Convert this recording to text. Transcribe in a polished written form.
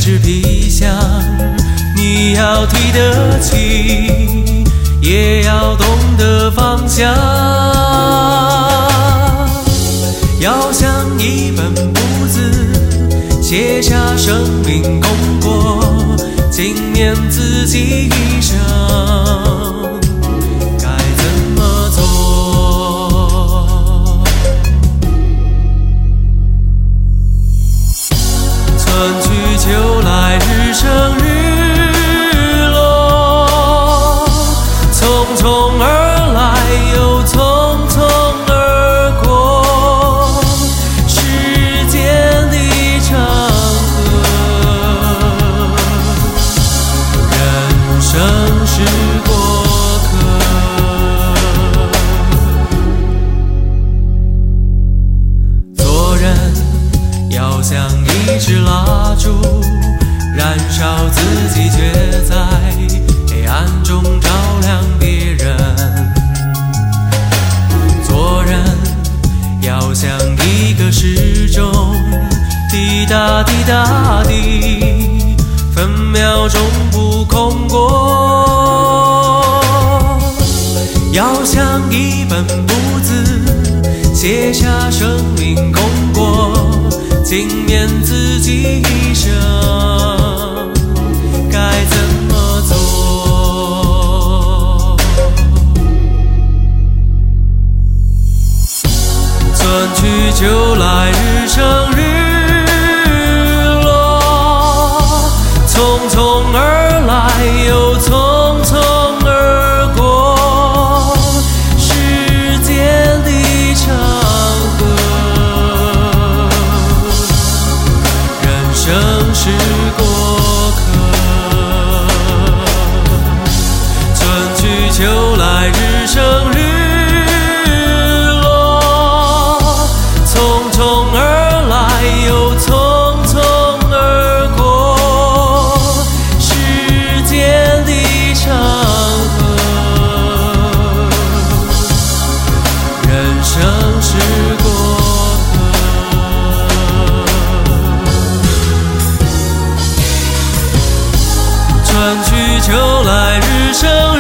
纸皮箱，你要提得起，也要懂得放下。要像一本簿子，写下生命功过，纪念自己一生该怎么做。春去秋来，日升日落，匆匆而来又匆匆而过，时间的长河，人生是过客。做人要像一支蜡烛，燃烧自己，却在黑暗中照亮别人。做人要像一个时钟，滴答滴答滴，分秒钟不空过。要像一本簿子，写下生命功过，纪念自己一生该怎么做。春去秋来，日升日落，匆匆而来又匆匆而过，时间的长河，生是过客。春去秋来，日升日落，匆匆而来又匆匆而过，时间的长河，人生是过客。春去秋来，日升